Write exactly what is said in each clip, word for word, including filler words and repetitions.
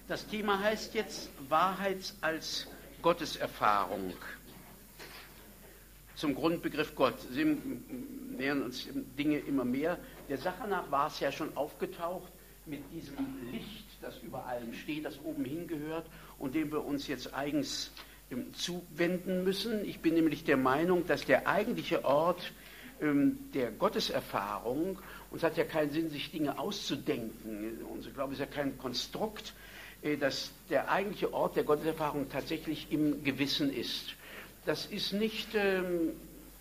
Das Thema heißt jetzt Wahrheit als Gotteserfahrung. Zum Grundbegriff Gott. Sie nähern uns Dinge immer mehr. Der Sache nach war es ja schon aufgetaucht mit diesem Licht, das über allem steht, das oben hingehört und dem wir uns jetzt eigens zuwenden müssen. Ich bin nämlich der Meinung, dass der eigentliche Ort ähm, der Gotteserfahrung, und es hat ja keinen Sinn, sich Dinge auszudenken, unser Glaube ist ja kein Konstrukt, äh, dass der eigentliche Ort der Gotteserfahrung tatsächlich im Gewissen ist. Das ist nicht, ähm,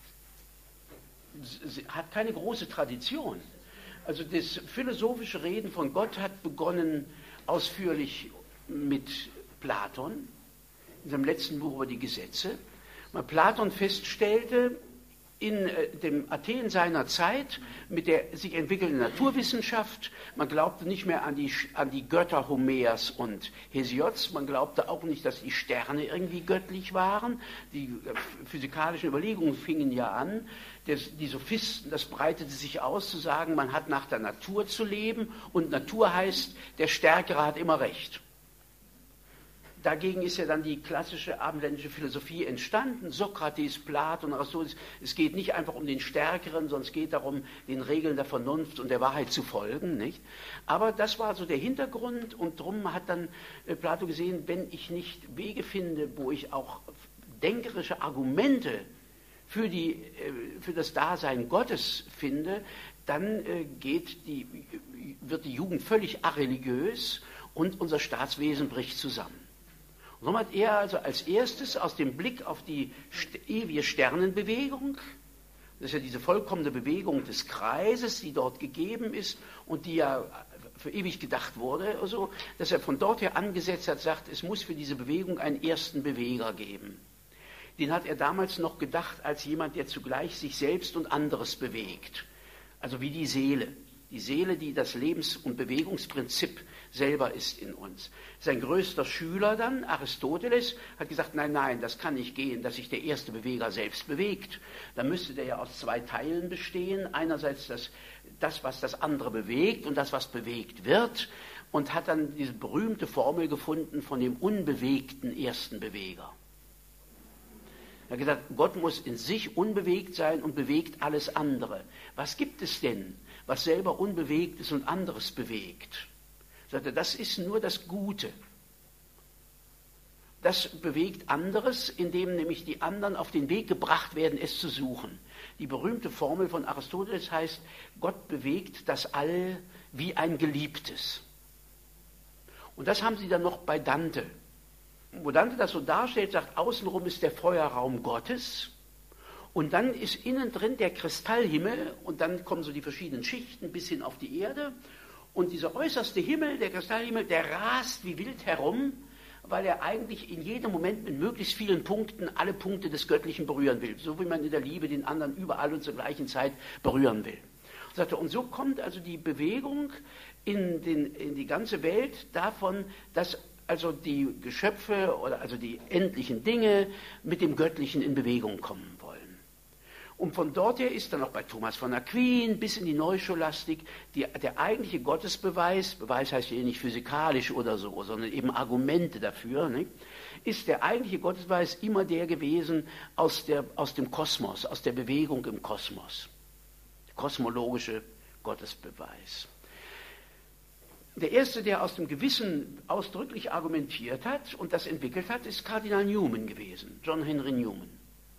hat keine große Tradition. Also das philosophische Reden von Gott hat begonnen ausführlich mit Platon, in seinem letzten Buch über die Gesetze. Weil Platon feststellte, in dem Athen seiner Zeit, mit der sich entwickelnden Naturwissenschaft, man glaubte nicht mehr an die, an die Götter Homers und Hesiods, man glaubte auch nicht, dass die Sterne irgendwie göttlich waren. Die physikalischen Überlegungen fingen ja an. Das, die Sophisten, das breitete sich aus, zu sagen, man hat nach der Natur zu leben und Natur heißt, der Stärkere hat immer recht. Dagegen ist ja dann die klassische abendländische Philosophie entstanden, Sokrates, Platon, Aristoteles. Es geht nicht einfach um den Stärkeren, sondern es geht darum, den Regeln der Vernunft und der Wahrheit zu folgen. Nicht? Aber das war so der Hintergrund und darum hat dann äh, Plato gesehen, wenn ich nicht Wege finde, wo ich auch denkerische Argumente für, die, äh, für das Dasein Gottes finde, dann äh, geht die, wird die Jugend völlig areligiös und unser Staatswesen bricht zusammen. Und so hat er also als erstes aus dem Blick auf die ewige Sternenbewegung, das ist ja diese vollkommene Bewegung des Kreises, die dort gegeben ist und die ja für ewig gedacht wurde, also, dass er von dort her angesetzt hat, sagt, es muss für diese Bewegung einen ersten Beweger geben. Den hat er damals noch gedacht als jemand, der zugleich sich selbst und anderes bewegt. Also wie die Seele. Die Seele, die das Lebens- und Bewegungsprinzip selber ist in uns. Sein größter Schüler dann, Aristoteles, hat gesagt, nein, nein, das kann nicht gehen, dass sich der erste Beweger selbst bewegt. Dann müsste der ja aus zwei Teilen bestehen. Einerseits das, das, was das andere bewegt und das, was bewegt wird. Und hat dann diese berühmte Formel gefunden von dem unbewegten ersten Beweger. Er hat gesagt, Gott muss in sich unbewegt sein und bewegt alles andere. Was gibt es denn, was selber unbewegt ist und anderes bewegt? Er sagte, das ist nur das Gute. Das bewegt anderes, indem nämlich die anderen auf den Weg gebracht werden, es zu suchen. Die berühmte Formel von Aristoteles heißt, Gott bewegt das All wie ein Geliebtes. Und das haben sie dann noch bei Dante. Wo Dante das so darstellt, sagt, außenrum ist der Feuerraum Gottes und dann ist innen drin der Kristallhimmel und dann kommen so die verschiedenen Schichten bis hin auf die Erde und dieser äußerste Himmel, der Kristallhimmel, der rast wie wild herum, weil er eigentlich in jedem Moment mit möglichst vielen Punkten alle Punkte des Göttlichen berühren will, so wie man in der Liebe den anderen überall und zur gleichen Zeit berühren will. Und so kommt also die Bewegung in, den, in die ganze Welt davon, dass also die Geschöpfe oder also die endlichen Dinge mit dem Göttlichen in Bewegung kommen wollen. Und von dort her ist dann auch bei Thomas von Aquin bis in die Neuscholastik die, der eigentliche Gottesbeweis, Beweis heißt hier nicht physikalisch oder so, sondern eben Argumente dafür, nicht? Ist der eigentliche Gottesbeweis immer der gewesen aus, der, aus dem Kosmos, aus der Bewegung im Kosmos. Der kosmologische Gottesbeweis. Der erste, der aus dem Gewissen ausdrücklich argumentiert hat und das entwickelt hat, ist Kardinal Newman gewesen, John Henry Newman.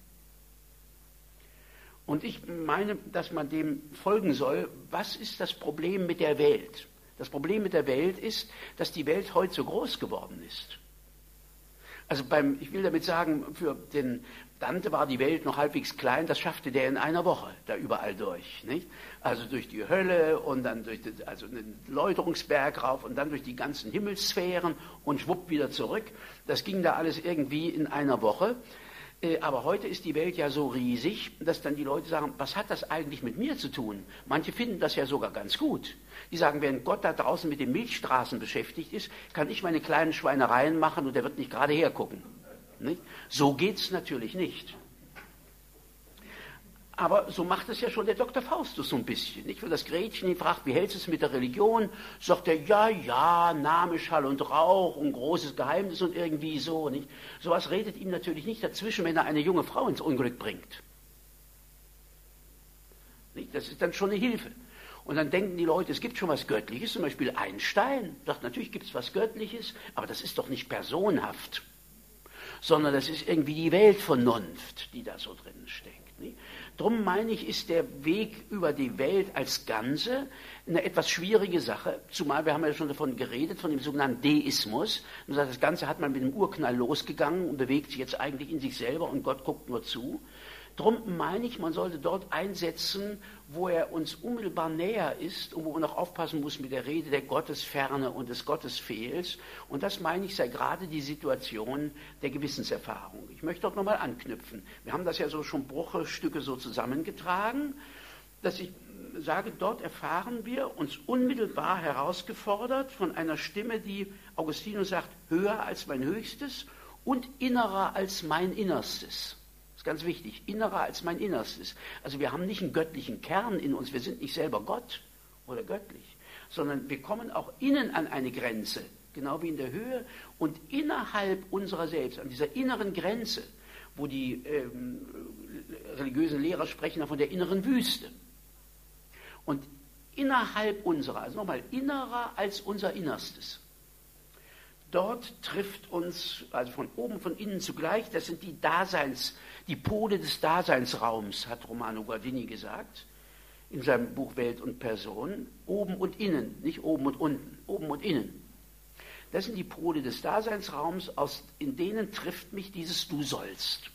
Und ich meine, dass man dem folgen soll, was ist das Problem mit der Welt? Das Problem mit der Welt ist, dass die Welt heute so groß geworden ist. Also beim, ich will damit sagen, für den Dante war die Welt noch halbwegs klein, das schaffte der in einer Woche da überall durch. Nicht? Also durch die Hölle und dann durch den, also den Läuterungsberg rauf und dann durch die ganzen Himmelssphären und schwupp wieder zurück. Das ging da alles irgendwie in einer Woche. Aber heute ist die Welt ja so riesig, dass dann die Leute sagen, was hat das eigentlich mit mir zu tun? Manche finden das ja sogar ganz gut. Die sagen, wenn Gott da draußen mit den Milchstraßen beschäftigt ist, kann ich meine kleinen Schweinereien machen und der wird nicht gerade hergucken. Nicht? So geht es natürlich nicht. Aber so macht es ja schon der Doktor Faustus so ein bisschen. Nicht? Wenn das Gretchen ihn fragt, wie hältst du es mit der Religion, sagt er, ja, ja, Name, Schall und Rauch und großes Geheimnis und irgendwie so. Nicht? Sowas redet ihm natürlich nicht dazwischen, wenn er eine junge Frau ins Unglück bringt. Nicht? Das ist dann schon eine Hilfe. Und dann denken die Leute, es gibt schon was Göttliches, zum Beispiel Einstein. Sagt, natürlich gibt es was Göttliches, aber das ist doch nicht personhaft, sondern das ist irgendwie die Weltvernunft, die da so drin steckt. Nicht? Drum meine ich, ist der Weg über die Welt als Ganze eine etwas schwierige Sache, zumal wir haben ja schon davon geredet, von dem sogenannten Deismus. Und das Ganze hat man mit dem Urknall losgegangen und bewegt sich jetzt eigentlich in sich selber und Gott guckt nur zu. Drum meine ich, man sollte dort einsetzen, wo er uns unmittelbar näher ist und wo man noch aufpassen muss mit der Rede der Gottesferne und des Gottesfehls. Und das meine ich, sei gerade die Situation der Gewissenserfahrung. Ich möchte dort nochmal anknüpfen. Wir haben das ja so schon Bruchstücke so zusammengetragen, dass ich sage, dort erfahren wir uns unmittelbar herausgefordert von einer Stimme, die Augustinus sagt, höher als mein Höchstes und innerer als mein Innerstes. Das ist ganz wichtig, innerer als mein Innerstes. Also wir haben nicht einen göttlichen Kern in uns, wir sind nicht selber Gott oder göttlich, sondern wir kommen auch innen an eine Grenze, genau wie in der Höhe und innerhalb unserer selbst, an dieser inneren Grenze, wo die ähm, religiösen Lehrer sprechen von der inneren Wüste. Und innerhalb unserer, also nochmal, innerer als unser Innerstes. Dort trifft uns, also von oben, von innen zugleich, das sind die Daseins, die Pole des Daseinsraums, hat Romano Guardini gesagt, in seinem Buch Welt und Person, oben und innen, nicht oben und unten, oben und innen. Das sind die Pole des Daseinsraums, aus, in denen trifft mich dieses Du sollst,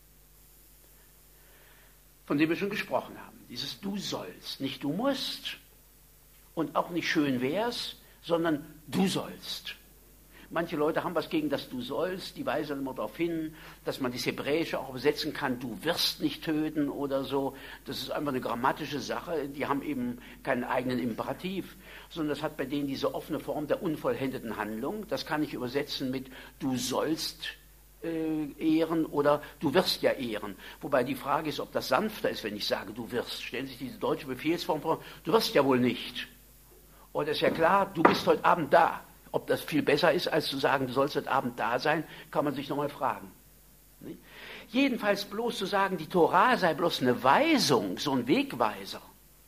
von dem wir schon gesprochen haben. Dieses Du sollst, nicht du musst und auch nicht schön wär's, sondern du sollst. Manche Leute haben was gegen das Du sollst, die weisen immer darauf hin, dass man das Hebräische auch übersetzen kann, du wirst nicht töten oder so. Das ist einfach eine grammatische Sache, die haben eben keinen eigenen Imperativ, sondern das hat bei denen diese offene Form der unvollendeten Handlung. Das kann ich übersetzen mit du sollst äh, ehren oder du wirst ja ehren. Wobei die Frage ist, ob das sanfter ist, wenn ich sage, du wirst. Stellen Sie sich diese deutsche Befehlsform vor, du wirst ja wohl nicht. Oder ist ja klar, du bist heute Abend da. Ob das viel besser ist, als zu sagen, du sollst heute Abend da sein, kann man sich nochmal fragen. Nicht? Jedenfalls bloß zu sagen, die Tora sei bloß eine Weisung, so ein Wegweiser.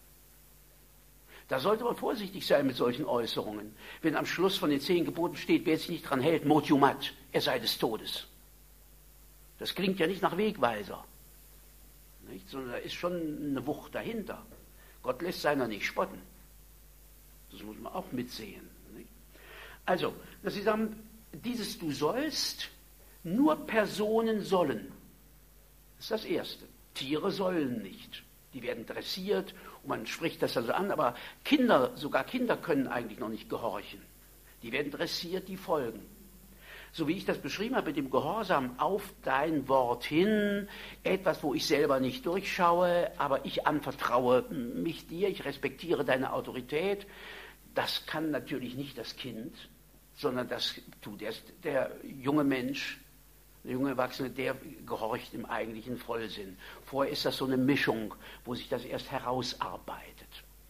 Da sollte man vorsichtig sein mit solchen Äußerungen. Wenn am Schluss von den zehn Geboten steht, wer sich nicht dran hält, mot jumat, er sei des Todes. Das klingt ja nicht nach Wegweiser. Nicht? Sondern da ist schon eine Wucht dahinter. Gott lässt seiner nicht spotten. Das muss man auch mitsehen. Also, dass Sie sagen, dieses Du sollst, nur Personen sollen. Das ist das Erste. Tiere sollen nicht. Die werden dressiert und man spricht das also an, aber Kinder, sogar Kinder können eigentlich noch nicht gehorchen. Die werden dressiert, die folgen. So wie ich das beschrieben habe mit dem Gehorsam auf dein Wort hin, etwas, wo ich selber nicht durchschaue, aber ich anvertraue mich dir, ich respektiere deine Autorität. Das kann natürlich nicht das Kind, sondern das tut erst der junge Mensch, der junge Erwachsene, der gehorcht im eigentlichen Vollsinn. Vorher ist das so eine Mischung, wo sich das erst herausarbeitet.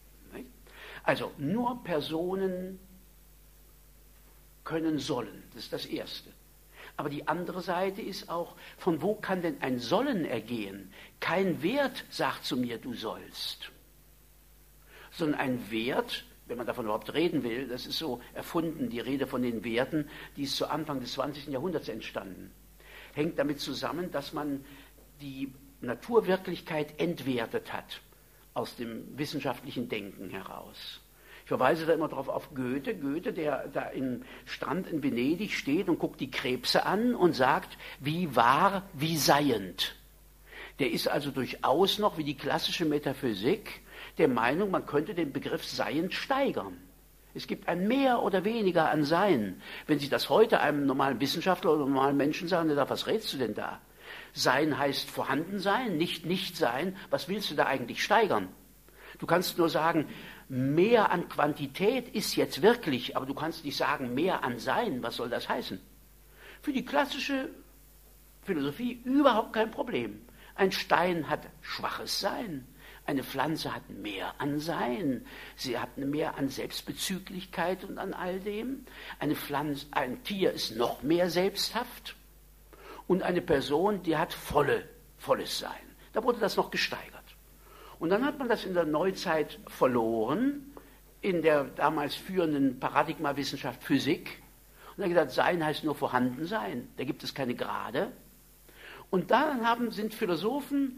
Also nur Personen können sollen, das ist das Erste. Aber die andere Seite ist auch, von wo kann denn ein Sollen ergehen? Kein Wert sagt zu mir, du sollst, sondern ein Wert, wenn man davon überhaupt reden will, das ist so erfunden, die Rede von den Werten, die ist zu Anfang des zwanzigsten Jahrhunderts entstanden. Hängt damit zusammen, dass man die Naturwirklichkeit entwertet hat, aus dem wissenschaftlichen Denken heraus. Ich verweise da immer darauf auf Goethe, Goethe, der da im Strand in Venedig steht und guckt die Krebse an und sagt, wie wahr, wie seiend. Der ist also durchaus noch, wie die klassische Metaphysik, der Meinung, man könnte den Begriff Seiend steigern. Es gibt ein Mehr oder weniger an Sein. Wenn Sie das heute einem normalen Wissenschaftler oder normalen Menschen sagen, der sagt, was redest du denn da? Sein heißt vorhanden sein, nicht nicht sein. Was willst du da eigentlich steigern? Du kannst nur sagen, mehr an Quantität ist jetzt wirklich, aber du kannst nicht sagen, mehr an Sein. Was soll das heißen? Für die klassische Philosophie überhaupt kein Problem. Ein Stein hat schwaches Sein. Eine Pflanze hat mehr an Sein. Sie hat mehr an Selbstbezüglichkeit und an all dem. Eine Pflanze, ein Tier ist noch mehr selbsthaft. Und eine Person, die hat volle, volles Sein. Da wurde das noch gesteigert. Und dann hat man das in der Neuzeit verloren, in der damals führenden Paradigmawissenschaft Physik. Und dann gesagt, Sein heißt nur vorhanden sein. Da gibt es keine Grade. Und dann haben, sind Philosophen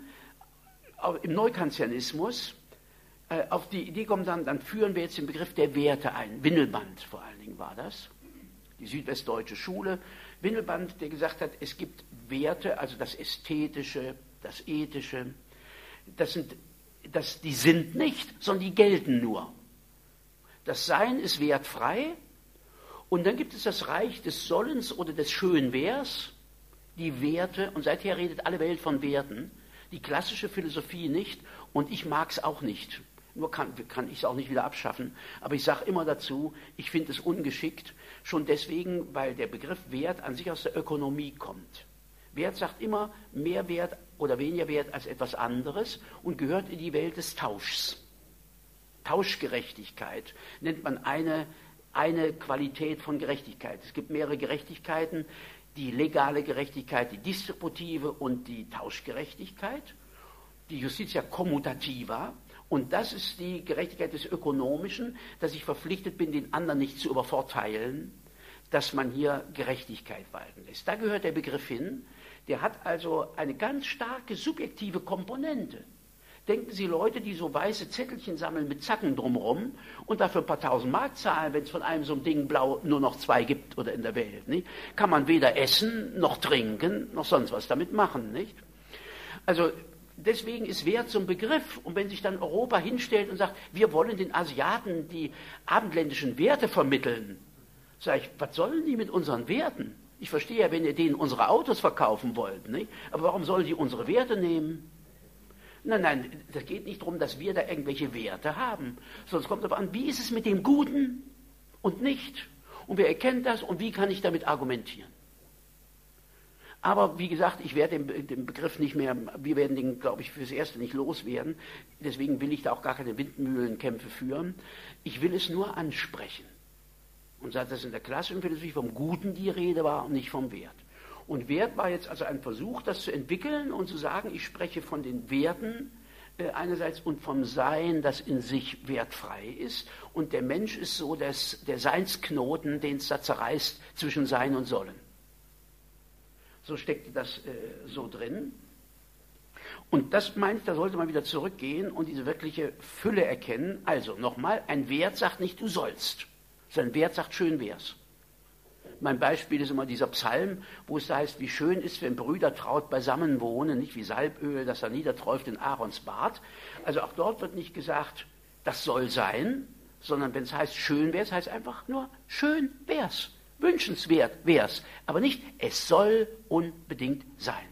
im Neukantianismus äh, auf die Idee gekommen, dann, dann führen wir jetzt den Begriff der Werte ein. Windelband vor allen Dingen war das. Die südwestdeutsche Schule. Windelband, der gesagt hat, es gibt Werte, also das Ästhetische, das Ethische. Das sind, das, die sind nicht, sondern die gelten nur. Das Sein ist wertfrei. Und dann gibt es das Reich des Sollens oder des Schönwärs. Die Werte, und seither redet alle Welt von Werten. Die klassische Philosophie nicht und ich mag es auch nicht. Nur kann, kann ich es auch nicht wieder abschaffen. Aber ich sage immer dazu, ich finde es ungeschickt, schon deswegen, weil der Begriff Wert an sich aus der Ökonomie kommt. Wert sagt immer mehr Wert oder weniger Wert als etwas anderes und gehört in die Welt des Tauschs. Tauschgerechtigkeit nennt man eine, eine Qualität von Gerechtigkeit. Es gibt mehrere Gerechtigkeiten. Die legale Gerechtigkeit, die distributive und die Tauschgerechtigkeit, die Justitia commutativa. Und das ist die Gerechtigkeit des Ökonomischen, dass ich verpflichtet bin, den anderen nicht zu übervorteilen, dass man hier Gerechtigkeit walten lässt. Da gehört der Begriff hin. Der hat also eine ganz starke subjektive Komponente. Denken Sie, Leute, die so weiße Zettelchen sammeln mit Zacken drumherum und dafür ein paar tausend Mark zahlen, wenn es von einem so einem Ding blau nur noch zwei gibt oder in der Welt, nicht? Kann man weder essen, noch trinken, noch sonst was damit machen, nicht? Also deswegen ist Wert so ein Begriff. Und wenn sich dann Europa hinstellt und sagt, wir wollen den Asiaten die abendländischen Werte vermitteln, sage ich, was sollen die mit unseren Werten? Ich verstehe ja, wenn ihr denen unsere Autos verkaufen wollt, nicht? Aber warum sollen die unsere Werte nehmen? Nein, nein, das geht nicht darum, dass wir da irgendwelche Werte haben, sondern es kommt darauf an, wie ist es mit dem Guten und nicht? Und wer erkennt das und wie kann ich damit argumentieren? Aber wie gesagt, ich werde den, den Begriff nicht mehr, wir werden den, glaube ich, fürs Erste nicht loswerden. Deswegen will ich da auch gar keine Windmühlenkämpfe führen. Ich will es nur ansprechen. Und sage, dass in der klassischen Philosophie vom Guten die Rede war und nicht vom Wert. Und Wert war jetzt also ein Versuch, das zu entwickeln und zu sagen, ich spreche von den Werten äh, einerseits und vom Sein, das in sich wertfrei ist. Und der Mensch ist so das, der Seinsknoten, den es da zerreißt zwischen Sein und Sollen. So steckte das äh, so drin. Und das meint, da sollte man wieder zurückgehen und diese wirkliche Fülle erkennen. Also nochmal, ein Wert sagt nicht, du sollst. Sein Wert sagt, schön wär's. Mein Beispiel ist immer dieser Psalm, wo es da heißt, wie schön ist, wenn Brüder traut beisammen wohnen, nicht wie Salböl, das da niederträuft in Aarons Bart. Also auch dort wird nicht gesagt, das soll sein, sondern wenn es heißt, schön wär's, heißt einfach nur, schön wär's, wünschenswert wär's, aber nicht, es soll unbedingt sein.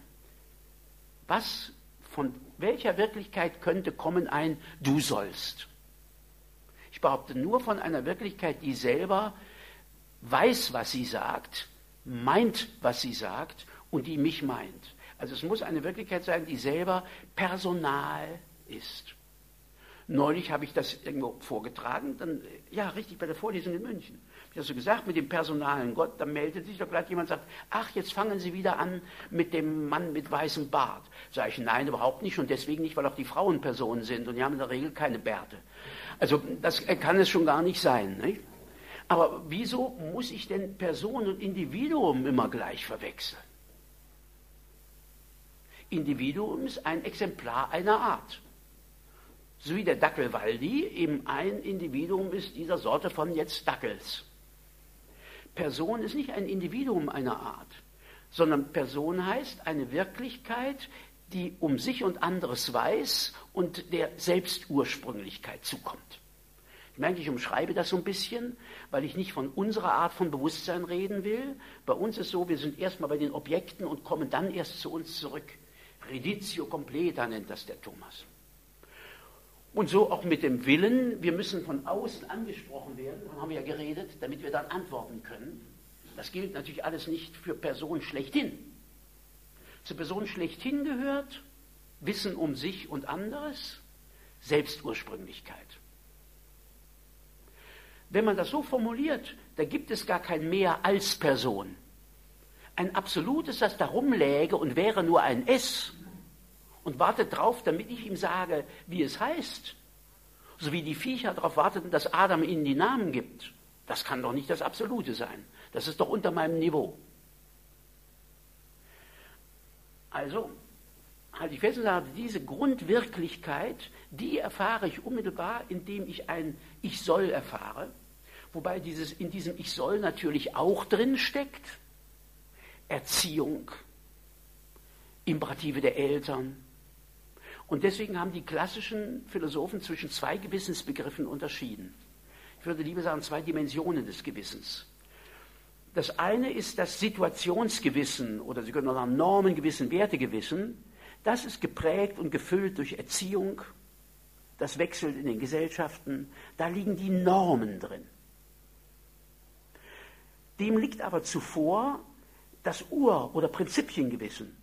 Was, von welcher Wirklichkeit könnte kommen ein Du sollst? Ich behaupte nur von einer Wirklichkeit, die selber weiß, was sie sagt, meint, was sie sagt und die mich meint. Also es muss eine Wirklichkeit sein, die selber personal ist. Neulich habe ich das irgendwo vorgetragen, dann, ja richtig, bei der Vorlesung in München. Ich habe das so gesagt, mit dem personalen Gott, da meldet sich doch gleich jemand und sagt, ach, jetzt fangen Sie wieder an mit dem Mann mit weißem Bart. Sage ich, nein, überhaupt nicht und deswegen nicht, weil auch die Frauen Personen sind und die haben in der Regel keine Bärte. Also das kann es schon gar nicht sein, nicht? Aber wieso muss ich denn Person und Individuum immer gleich verwechseln? Individuum ist ein Exemplar einer Art. So wie der Dackel Waldi eben ein Individuum ist dieser Sorte von jetzt Dackels. Person ist nicht ein Individuum einer Art, sondern Person heißt eine Wirklichkeit, die um sich und anderes weiß und der Selbstursprünglichkeit zukommt. Ich merke, ich umschreibe das so ein bisschen, weil ich nicht von unserer Art von Bewusstsein reden will. Bei uns ist so, wir sind erstmal bei den Objekten und kommen dann erst zu uns zurück. Reditio completa nennt das der Thomas. Und so auch mit dem Willen, wir müssen von außen angesprochen werden, davon haben wir ja geredet, damit wir dann antworten können. Das gilt natürlich alles nicht für Personen schlechthin. Zur Person schlechthin gehört, Wissen um sich und anderes, Selbstursprünglichkeit. Wenn man das so formuliert, da gibt es gar kein Mehr als Person. Ein Absolutes, das da rumläge und wäre nur ein Es und wartet drauf, damit ich ihm sage, wie es heißt. So wie die Viecher darauf warteten, dass Adam ihnen die Namen gibt. Das kann doch nicht das Absolute sein. Das ist doch unter meinem Niveau. Also, halte ich fest und sage, diese Grundwirklichkeit, die erfahre ich unmittelbar, indem ich ein Ich soll erfahre. Wobei dieses, in diesem Ich soll natürlich auch drin steckt Erziehung, Imperative der Eltern. Und deswegen haben die klassischen Philosophen zwischen zwei Gewissensbegriffen unterschieden. Ich würde lieber sagen, zwei Dimensionen des Gewissens. Das eine ist das Situationsgewissen oder Sie können auch sagen Normengewissen, Wertegewissen. Das ist geprägt und gefüllt durch Erziehung. Das wechselt in den Gesellschaften. Da liegen die Normen drin. Dem liegt aber zuvor das Ur- oder Prinzipiengewissen.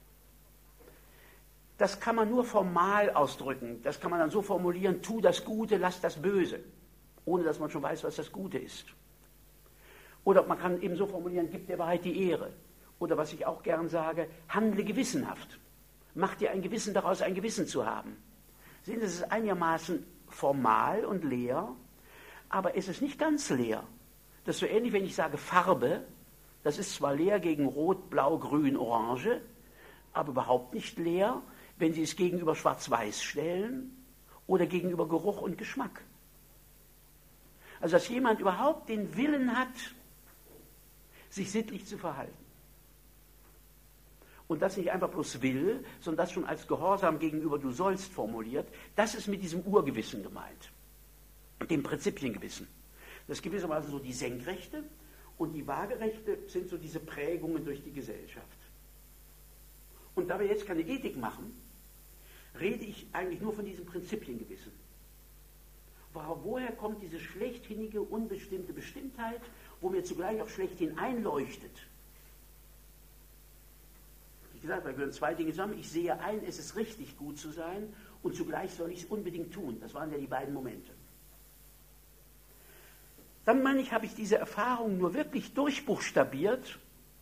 Das kann man nur formal ausdrücken. Das kann man dann so formulieren, tu das Gute, lass das Böse. Ohne dass man schon weiß, was das Gute ist. Oder man kann eben so formulieren, gib der Wahrheit die Ehre. Oder was ich auch gern sage, handle gewissenhaft. Mach dir ein Gewissen daraus, ein Gewissen zu haben. Sehen Sie, es ist einigermaßen formal und leer, aber es ist nicht ganz leer. Das ist so ähnlich, wenn ich sage Farbe, das ist zwar leer gegen Rot, Blau, Grün, Orange, aber überhaupt nicht leer, wenn Sie es gegenüber Schwarz-Weiß stellen oder gegenüber Geruch und Geschmack. Also dass jemand überhaupt den Willen hat, sich sittlich zu verhalten. Und das nicht einfach bloß will, sondern das schon als Gehorsam gegenüber du sollst formuliert, das ist mit diesem Urgewissen gemeint, dem Prinzipiengewissen. Das ist gewissermaßen so die Senkrechte und die Waagerechte sind so diese Prägungen durch die Gesellschaft. Und da wir jetzt keine Ethik machen, rede ich eigentlich nur von diesem Prinzipiengewissen. Woher kommt diese schlechthinnige, unbestimmte Bestimmtheit, wo mir zugleich auch schlechthin einleuchtet? Wie gesagt, da gehören zwei Dinge zusammen. Ich sehe ein, es ist richtig, gut zu sein, und zugleich soll ich es unbedingt tun. Das waren ja die beiden Momente. Dann meine ich, habe ich diese Erfahrung nur wirklich durchbuchstabiert,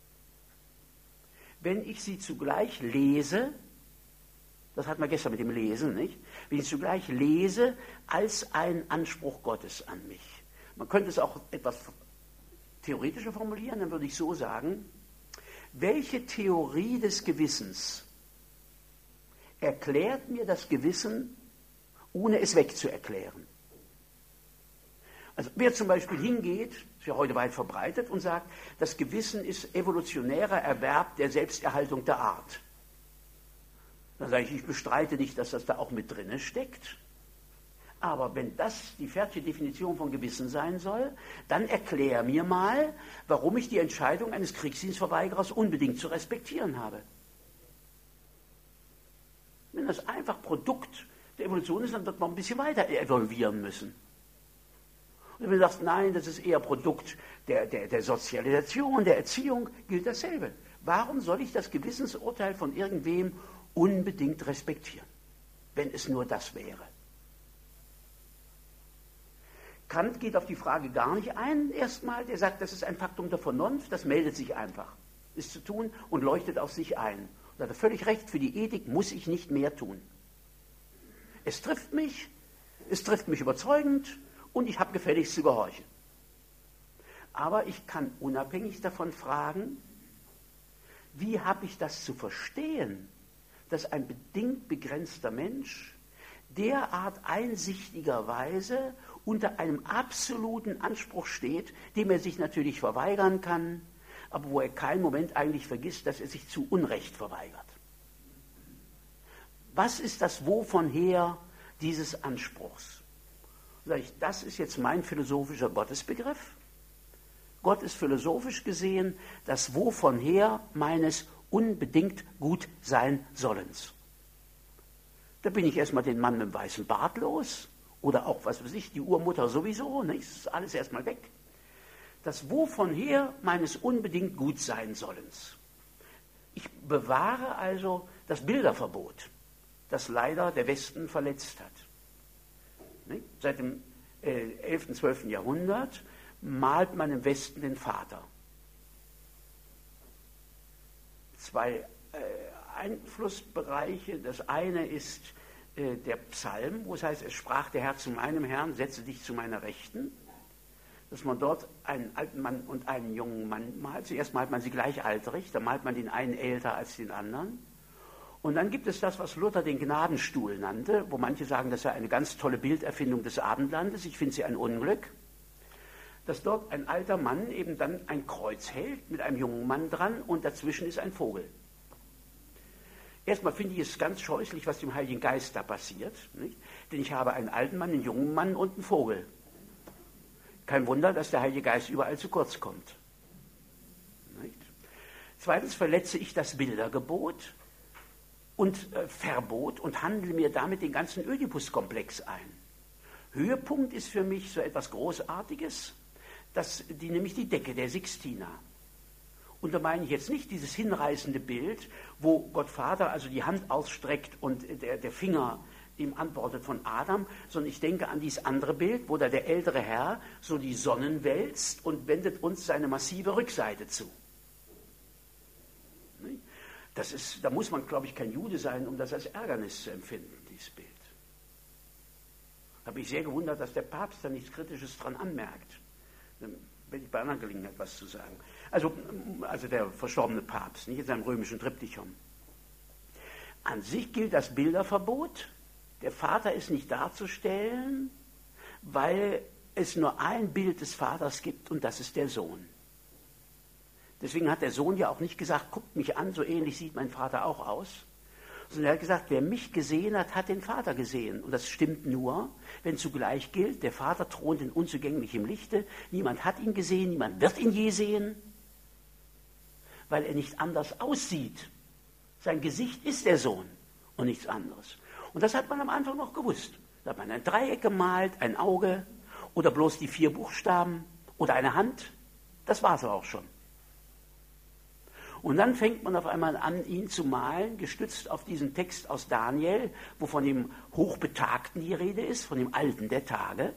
wenn ich sie zugleich lese, das hatten wir gestern mit dem Lesen, nicht? Wenn ich zugleich lese als ein Anspruch Gottes an mich. Man könnte es auch etwas theoretischer formulieren, dann würde ich so sagen, welche Theorie des Gewissens erklärt mir das Gewissen, ohne es wegzuerklären? Also wer zum Beispiel hingeht, ist ja heute weit verbreitet, und sagt, das Gewissen ist evolutionärer Erwerb der Selbsterhaltung der Art. Dann sage ich, ich bestreite nicht, dass das da auch mit drin steckt. Aber wenn das die fertige Definition von Gewissen sein soll, dann erklär mir mal, warum ich die Entscheidung eines Kriegsdienstverweigerers unbedingt zu respektieren habe. Wenn das einfach Produkt der Evolution ist, dann wird man ein bisschen weiter evolvieren müssen. Und wenn du sagst, nein, das ist eher Produkt der, der, der Sozialisation, der Erziehung, gilt dasselbe. Warum soll ich das Gewissensurteil von irgendwem unbedingt respektieren, wenn es nur das wäre? Kant geht auf die Frage gar nicht ein, erstmal. Der sagt, das ist ein Faktum der Vernunft, das meldet sich einfach, ist zu tun und leuchtet auf sich ein. Und da hat er völlig recht, für die Ethik muss ich nicht mehr tun. Es trifft mich, es trifft mich überzeugend, und ich habe gefälligst zu gehorchen. Aber ich kann unabhängig davon fragen, wie habe ich das zu verstehen, dass ein bedingt begrenzter Mensch derart einsichtigerweise unter einem absoluten Anspruch steht, dem er sich natürlich verweigern kann, aber wo er keinen Moment eigentlich vergisst, dass er sich zu Unrecht verweigert. Was ist das Wovon her dieses Anspruchs? Sag ich, das ist jetzt mein philosophischer Gottesbegriff. Gott ist philosophisch gesehen das Wovon her meines unbedingt Gut-Sein-Sollens. Da bin ich erstmal den Mann mit dem weißen Bart los oder auch, was weiß ich, die Urmutter sowieso, ne? Ist alles erstmal weg. Das Wovon her meines unbedingt Gut-Sein-Sollens. Ich bewahre also das Bilderverbot. das leider der Westen verletzt hat. Nicht? Seit dem äh, elften, zwölften Jahrhundert malt man im Westen den Vater. Zwei äh, Einflussbereiche. Das eine ist äh, der Psalm, wo es heißt, es sprach der Herr zu meinem Herrn, setze dich zu meiner Rechten. Dass man dort einen alten Mann und einen jungen Mann malt. Zuerst malt man sie gleichaltrig, dann malt man den einen älter als den anderen. Und dann gibt es das, was Luther den Gnadenstuhl nannte, wo manche sagen, das sei eine ganz tolle Bilderfindung des Abendlandes. Ich finde sie ein Unglück. Dass dort ein alter Mann eben dann ein Kreuz hält mit einem jungen Mann dran und dazwischen ist ein Vogel. Erstmal finde ich es ganz scheußlich, was dem Heiligen Geist da passiert. Nicht? Denn ich habe einen alten Mann, einen jungen Mann und einen Vogel. Kein Wunder, dass der Heilige Geist überall zu kurz kommt. Nicht? Zweitens verletze ich das Bildergebot und äh, Verbot und handle mir damit den ganzen Ödipus-Komplex ein. Höhepunkt ist für mich so etwas Großartiges, das, die, nämlich die Decke der Sixtina. Und da meine ich jetzt nicht dieses hinreißende Bild, wo Gott Vater also die Hand ausstreckt und der, der Finger ihm antwortet von Adam, sondern ich denke an dieses andere Bild, wo da der ältere Herr so die Sonnen wälzt und wendet uns seine massive Rückseite zu. Das ist, da muss man, glaube ich, kein Jude sein, um das als Ärgernis zu empfinden, dieses Bild. Da habe ich sehr gewundert, dass der Papst da nichts Kritisches dran anmerkt. Dann werde ich bei anderen Gelegenheit was zu sagen. Also, also der verstorbene Papst, nicht in seinem römischen Triptychon. An sich gilt das Bilderverbot. Der Vater ist nicht darzustellen, weil es nur ein Bild des Vaters gibt und das ist der Sohn. Deswegen hat der Sohn ja auch nicht gesagt, guckt mich an, so ähnlich sieht mein Vater auch aus. Sondern er hat gesagt, wer mich gesehen hat, hat den Vater gesehen. Und das stimmt nur, wenn zugleich gilt, der Vater thront in unzugänglichem Lichte, niemand hat ihn gesehen, niemand wird ihn je sehen, weil er nicht anders aussieht. Sein Gesicht ist der Sohn und nichts anderes. Und das hat man am Anfang noch gewusst. Da hat man ein Dreieck gemalt, ein Auge oder bloß die vier Buchstaben oder eine Hand. Das war es auch schon. Und dann fängt man auf einmal an, ihn zu malen, gestützt auf diesen Text aus Daniel, wo von dem Hochbetagten die Rede ist, von dem Alten der Tage.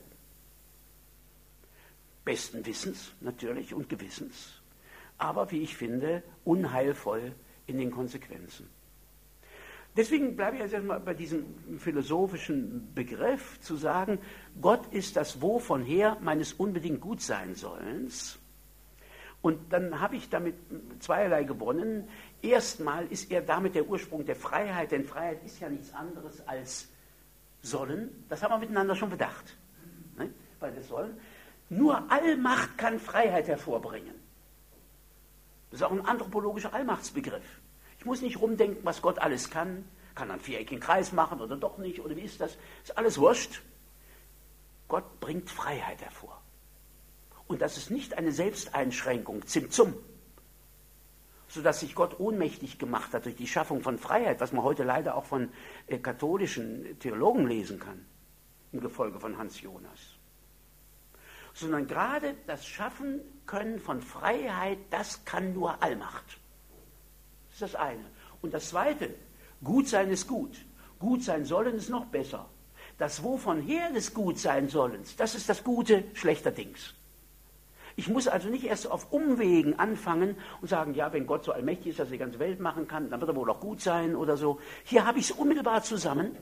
Besten Wissens natürlich und Gewissens. Aber, wie ich finde, unheilvoll in den Konsequenzen. Deswegen bleibe ich jetzt erstmal bei diesem philosophischen Begriff, zu sagen, Gott ist das Wo von her meines unbedingt Gutseinsollens. Und dann habe ich damit zweierlei gewonnen. Erstmal ist er damit der Ursprung der Freiheit, denn Freiheit ist ja nichts anderes als Sollen. Das haben wir miteinander schon bedacht. Ne? Weil das Sollen. Nur Allmacht kann Freiheit hervorbringen. Das ist auch ein anthropologischer Allmachtsbegriff. Ich muss nicht rumdenken, was Gott alles kann. Kann er einen viereckigen Kreis machen oder doch nicht? Oder wie ist das? Ist alles wurscht. Gott bringt Freiheit hervor. Und das ist nicht eine Selbsteinschränkung, Zimtzum, sodass sich Gott ohnmächtig gemacht hat durch die Schaffung von Freiheit, was man heute leider auch von äh, katholischen Theologen lesen kann, im Gefolge von Hans Jonas. Sondern gerade das Schaffen können von Freiheit, das kann nur Allmacht. Das ist das eine. Und das zweite, gut sein ist gut. Gut sein sollen ist noch besser. Das Wovon her des Gutsein-Sollens, das ist das Gute schlechterdings. Ich muss also nicht erst auf Umwegen anfangen und sagen, ja, wenn Gott so allmächtig ist, dass er die ganze Welt machen kann, dann wird er wohl auch gut sein oder so. Hier habe ich es unmittelbar zusammen.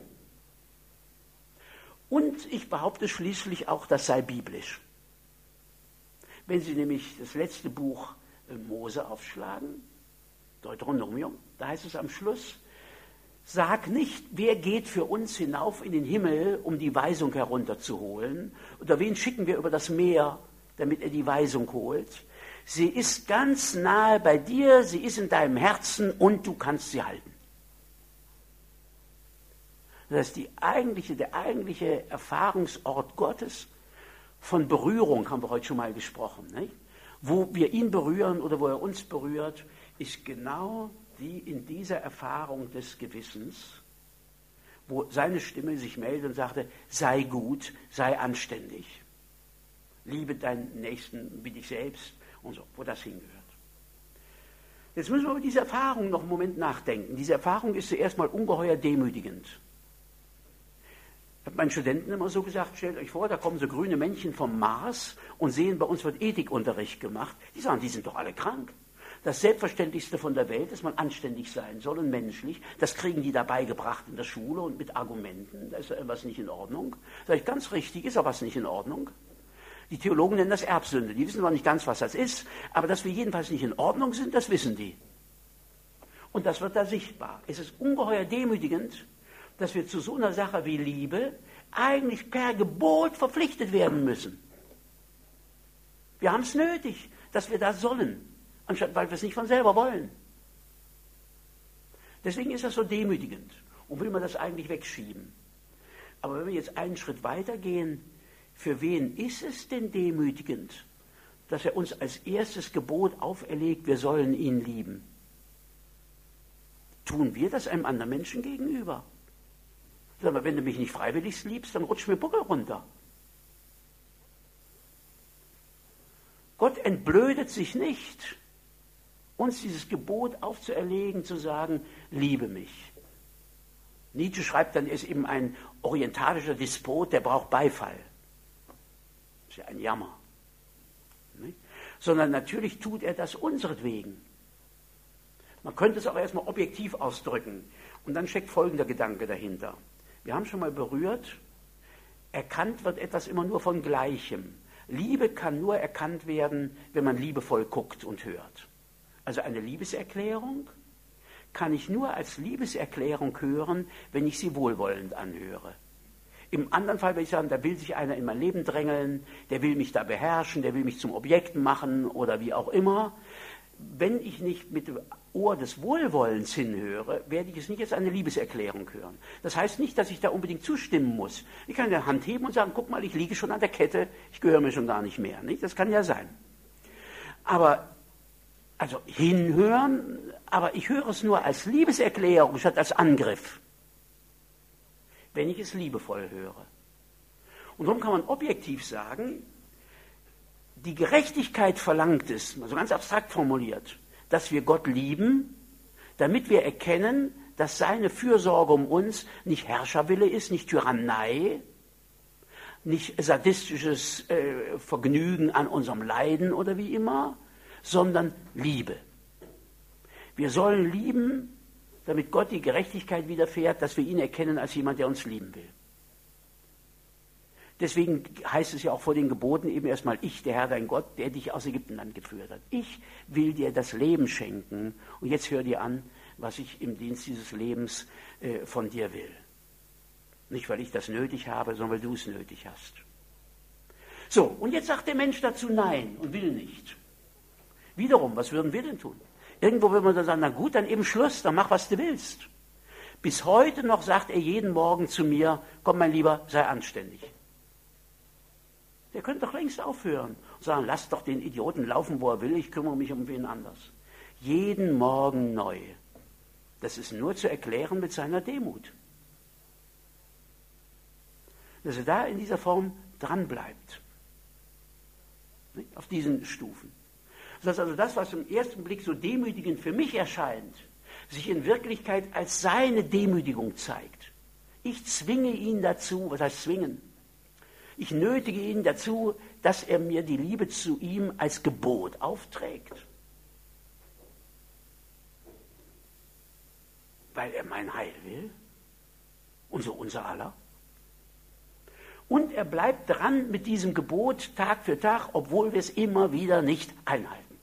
Und ich behaupte schließlich auch, das sei biblisch. Wenn Sie nämlich das letzte Buch Mose aufschlagen, Deuteronomium, da heißt es am Schluss, sag nicht, wer geht für uns hinauf in den Himmel, um die Weisung herunterzuholen, oder wen schicken wir über das Meer, damit er die Weisung holt. Sie ist ganz nahe bei dir, sie ist in deinem Herzen und du kannst sie halten. Das ist die eigentliche, der eigentliche Erfahrungsort Gottes von Berührung, haben wir heute schon mal gesprochen. Nicht? Wo wir ihn berühren oder wo er uns berührt, ist genau die in dieser Erfahrung des Gewissens, wo seine Stimme sich meldet und sagte, sei gut, sei anständig. Liebe deinen Nächsten wie dich selbst und so, wo das hingehört. Jetzt müssen wir über diese Erfahrung noch einen Moment nachdenken. Diese Erfahrung ist zuerst mal ungeheuer demütigend. Ich habe meinen Studenten immer so gesagt, stellt euch vor, da kommen so grüne Männchen vom Mars und sehen, bei uns wird Ethikunterricht gemacht. Die sagen, die sind doch alle krank. Das Selbstverständlichste von der Welt, dass man anständig sein soll und menschlich, das kriegen die da beigebracht in der Schule und mit Argumenten. Da ist ja etwas nicht in Ordnung. Sag ich, ganz richtig, ist aber was nicht in Ordnung. Die Theologen nennen das Erbsünde. Die wissen zwar nicht ganz, was das ist, aber dass wir jedenfalls nicht in Ordnung sind, das wissen die. Und das wird da sichtbar. Es ist ungeheuer demütigend, dass wir zu so einer Sache wie Liebe eigentlich per Gebot verpflichtet werden müssen. Wir haben es nötig, dass wir das sollen, anstatt weil wir es nicht von selber wollen. Deswegen ist das so demütigend und will man das eigentlich wegschieben. Aber wenn wir jetzt einen Schritt weitergehen, für wen ist es denn demütigend, dass er uns als erstes Gebot auferlegt, wir sollen ihn lieben? Tun wir das einem anderen Menschen gegenüber? Sag mal, wenn du mich nicht freiwillig liebst, dann rutscht mir Buckel runter. Gott entblödet sich nicht, uns dieses Gebot aufzuerlegen, zu sagen, liebe mich. Nietzsche schreibt dann, er ist eben ein orientalischer Despot, der braucht Beifall. Das ist ja ein Jammer. Nicht? Sondern natürlich tut er das unseretwegen. Man könnte es auch erstmal objektiv ausdrücken. Und dann steckt folgender Gedanke dahinter. Wir haben schon mal berührt, erkannt wird etwas immer nur von Gleichem. Liebe kann nur erkannt werden, wenn man liebevoll guckt und hört. Also eine Liebeserklärung kann ich nur als Liebeserklärung hören, wenn ich sie wohlwollend anhöre. Im anderen Fall, wenn ich sagen, da will sich einer in mein Leben drängeln, der will mich da beherrschen, der will mich zum Objekt machen oder wie auch immer. Wenn ich nicht mit dem Ohr des Wohlwollens hinhöre, werde ich es nicht als eine Liebeserklärung hören. Das heißt nicht, dass ich da unbedingt zustimmen muss. Ich kann die Hand heben und sagen, guck mal, ich liege schon an der Kette, ich gehöre mir schon gar nicht mehr. Nicht? Das kann ja sein. Aber, also hinhören, aber ich höre es nur als Liebeserklärung statt als Angriff, wenn ich es liebevoll höre. Und darum kann man objektiv sagen, die Gerechtigkeit verlangt es, also ganz abstrakt formuliert, dass wir Gott lieben, damit wir erkennen, dass seine Fürsorge um uns nicht Herrscherwille ist, nicht Tyrannei, nicht sadistisches äh, Vergnügen an unserem Leiden oder wie immer, sondern Liebe. Wir sollen lieben, damit Gott die Gerechtigkeit widerfährt, dass wir ihn erkennen als jemand, der uns lieben will. Deswegen heißt es ja auch vor den Geboten eben erstmal, ich, der Herr, dein Gott, der dich aus Ägyptenland geführt hat. Ich will dir das Leben schenken und jetzt hör dir an, was ich im Dienst dieses Lebens äh, von dir will. Nicht, weil ich das nötig habe, sondern weil du es nötig hast. So, und jetzt sagt der Mensch dazu Nein und will nicht. Wiederum, was würden wir denn tun? Irgendwo würde man dann sagen, na gut, dann eben Schluss, dann mach, was du willst. Bis heute noch sagt er jeden Morgen zu mir, komm mein Lieber, sei anständig. Der könnte doch längst aufhören und sagen, lass doch den Idioten laufen, wo er will, ich kümmere mich um wen anders. Jeden Morgen neu. Das ist nur zu erklären mit seiner Demut. Dass er da in dieser Form dranbleibt. Auf diesen Stufen. Das heißt also, das, was im ersten Blick so demütigend für mich erscheint, sich in Wirklichkeit als seine Demütigung zeigt. Ich zwinge ihn dazu, was heißt zwingen? Ich nötige ihn dazu, dass er mir die Liebe zu ihm als Gebot aufträgt. Weil er mein Heil will. Und so unser aller. Und er bleibt dran mit diesem Gebot Tag für Tag, obwohl wir es immer wieder nicht einhalten.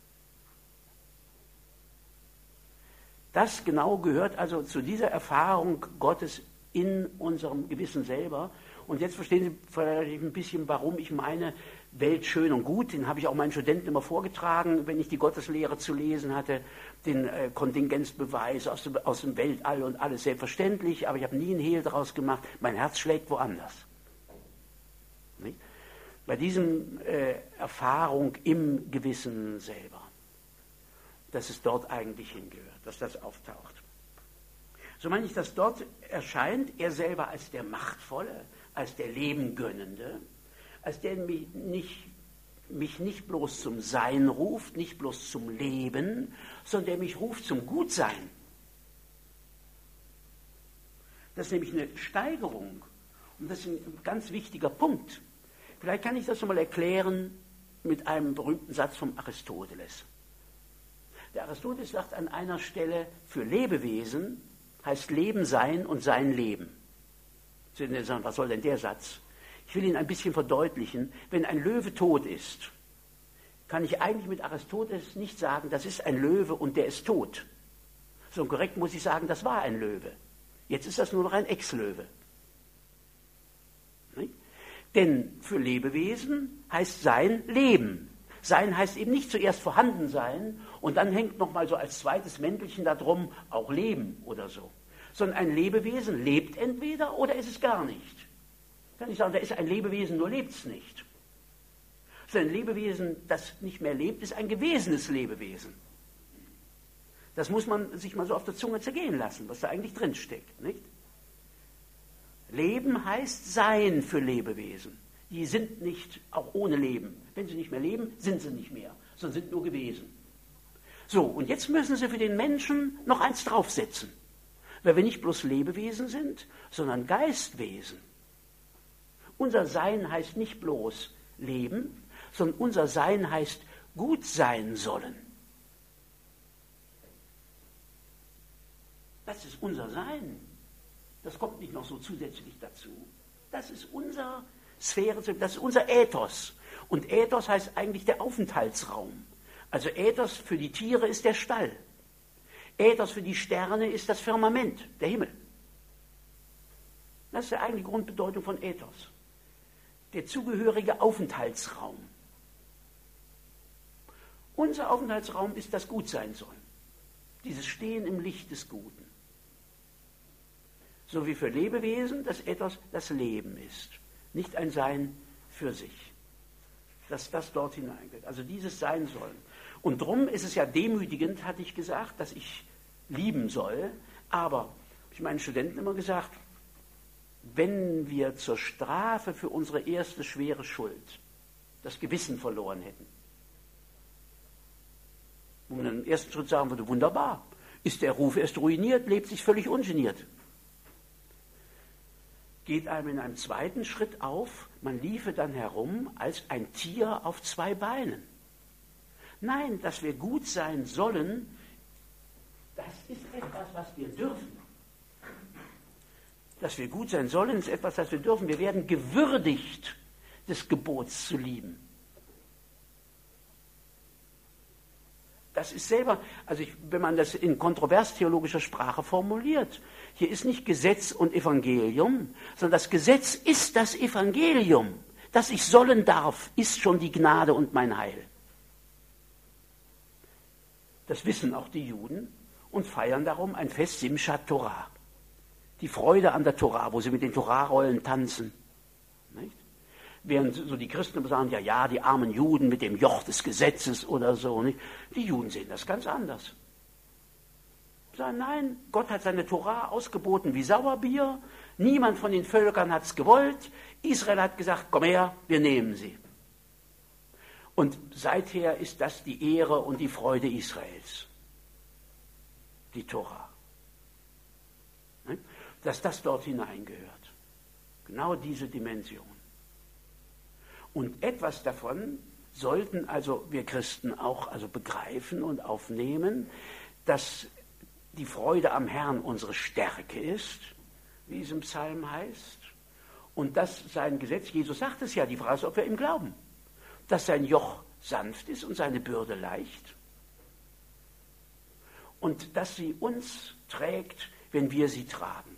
Das genau gehört also zu dieser Erfahrung Gottes in unserem Gewissen selber. Und jetzt verstehen Sie vielleicht ein bisschen, warum ich meine, Welt schön und gut, den habe ich auch meinen Studenten immer vorgetragen, wenn ich die Gotteslehre zu lesen hatte, den äh, Kontingenzbeweis aus dem, aus dem Weltall und alles selbstverständlich, aber ich habe nie einen Hehl daraus gemacht, mein Herz schlägt woanders. Nicht? Bei diesem äh, Erfahrung im Gewissen selber, dass es dort eigentlich hingehört, dass das auftaucht. So meine ich, dass dort erscheint er selber als der Machtvolle, als der Lebengönnende, als der mich nicht mich nicht bloß zum Sein ruft, nicht bloß zum Leben, sondern der mich ruft zum Gutsein. Das ist nämlich eine Steigerung. Und das ist ein ganz wichtiger Punkt. Vielleicht kann ich das nochmal erklären mit einem berühmten Satz vom Aristoteles. Der Aristoteles sagt an einer Stelle, für Lebewesen heißt Leben sein und Sein leben. Sie werden sagen, was soll denn der Satz? Ich will ihn ein bisschen verdeutlichen. Wenn ein Löwe tot ist, kann ich eigentlich mit Aristoteles nicht sagen, das ist ein Löwe und der ist tot. Sondern korrekt muss ich sagen, das war ein Löwe. Jetzt ist das nur noch ein Ex-Löwe. Nicht? Denn für Lebewesen heißt Sein Leben. Sein heißt eben nicht zuerst vorhanden sein und dann hängt noch mal so als zweites Mäntelchen da drum auch Leben oder so. Sondern ein Lebewesen lebt entweder oder ist es gar nicht. Kann ich sagen, da ist ein Lebewesen, nur lebt es nicht. So ein Lebewesen, das nicht mehr lebt, ist ein gewesenes Lebewesen. Das muss man sich mal so auf der Zunge zergehen lassen, was da eigentlich drin steckt, nicht? Leben heißt Sein für Lebewesen. Die sind nicht auch ohne Leben. Wenn sie nicht mehr leben, sind sie nicht mehr, sondern sind nur gewesen. So, und jetzt müssen sie für den Menschen noch eins draufsetzen. Weil wir nicht bloß Lebewesen sind, sondern Geistwesen. Unser Sein heißt nicht bloß Leben, sondern unser Sein heißt gut sein sollen. Das ist unser Sein. Das kommt nicht noch so zusätzlich dazu. Das ist unser Sphäre, das ist unser Ethos. Und Ethos heißt eigentlich der Aufenthaltsraum. Also Ethos für die Tiere ist der Stall. Ethos für die Sterne ist das Firmament, der Himmel. Das ist die eigentliche Grundbedeutung von Ethos. Der zugehörige Aufenthaltsraum. Unser Aufenthaltsraum ist das Gutsein sollen. Dieses Stehen im Licht des Guten. So wie für Lebewesen das Ethos das Leben ist. Nicht ein Sein für sich. Dass das dort hineingeht. Also dieses Sein sollen. Und drum ist es ja demütigend, hatte ich gesagt, dass ich lieben soll. Aber, habe ich meinen Studenten immer gesagt, wenn wir zur Strafe für unsere erste schwere Schuld das Gewissen verloren hätten, wo man im ersten Schritt sagen würde, wunderbar, ist der Ruf erst ruiniert, lebt sich völlig ungeniert. Geht einem in einem zweiten Schritt auf, man liefe dann herum als ein Tier auf zwei Beinen. Nein, dass wir gut sein sollen, das ist etwas, was wir dürfen. Dass wir gut sein sollen, ist etwas, was wir dürfen. Wir werden gewürdigt, des Gebots zu lieben. Das ist selber, also ich, wenn man das in kontrovers-theologischer Sprache formuliert, hier ist nicht Gesetz und Evangelium, sondern das Gesetz ist das Evangelium. Dass ich sollen darf, ist schon die Gnade und mein Heil. Das wissen auch die Juden und feiern darum ein Fest Simchat Torah. Die Freude an der Torah, wo sie mit den Torah-Rollen tanzen. Nicht? Während so die Christen immer sagen, ja, ja, die armen Juden mit dem Joch des Gesetzes oder so. Nicht? Die Juden sehen das ganz anders. Sie sagen, nein, Gott hat seine Torah ausgeboten wie Sauerbier. Niemand von den Völkern hat es gewollt. Israel hat gesagt, komm her, wir nehmen sie. Und seither ist das die Ehre und die Freude Israels. Die Torah. Nicht? Dass das dort hineingehört. Genau diese Dimension. Und etwas davon sollten also wir Christen auch also begreifen und aufnehmen, dass die Freude am Herrn unsere Stärke ist, wie es im Psalm heißt, und dass sein Gesetz, Jesus sagt es ja, die Frage ist, ob wir ihm glauben, dass sein Joch sanft ist und seine Bürde leicht und dass sie uns trägt, wenn wir sie tragen.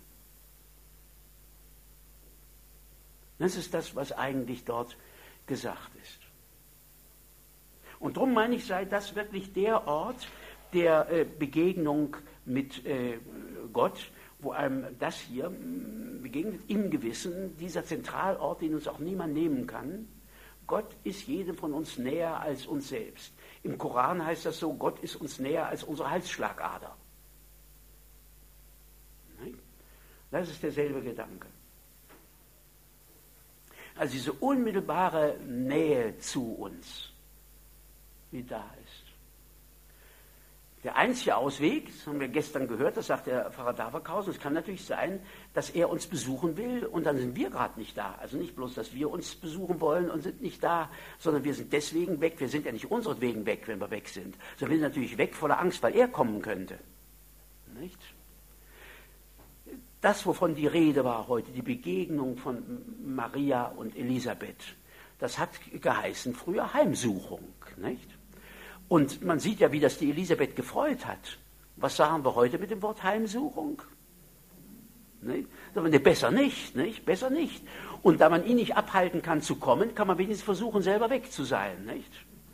Das ist das, was eigentlich dort gesagt ist. Und darum meine ich, sei das wirklich der Ort der äh, Begegnung mit äh, Gott, wo einem das hier begegnet, im Gewissen, dieser Zentralort, den uns auch niemand nehmen kann. Gott ist jedem von uns näher als uns selbst. Im Koran heißt das so, Gott ist uns näher als unsere Halsschlagader. Das ist derselbe Gedanke. Also diese unmittelbare Nähe zu uns, die da ist. Der einzige Ausweg, das haben wir gestern gehört, das sagt der Pfarrer Daverkhausen, es kann natürlich sein, dass er uns besuchen will und dann sind wir gerade nicht da. Also nicht bloß, dass wir uns besuchen wollen und sind nicht da, sondern wir sind deswegen weg. Wir sind ja nicht unseretwegen weg, wenn wir weg sind, sondern wir sind natürlich weg voller Angst, weil er kommen könnte. Nicht? Das, wovon die Rede war heute, die Begegnung von Maria und Elisabeth, das hat geheißen früher Heimsuchung, nicht? Und man sieht ja, wie das die Elisabeth gefreut hat. Was sagen wir heute mit dem Wort Heimsuchung? Nicht? Sagen wir, besser nicht, nicht, besser nicht. Und da man ihn nicht abhalten kann zu kommen, kann man wenigstens versuchen, selber weg zu sein, nicht?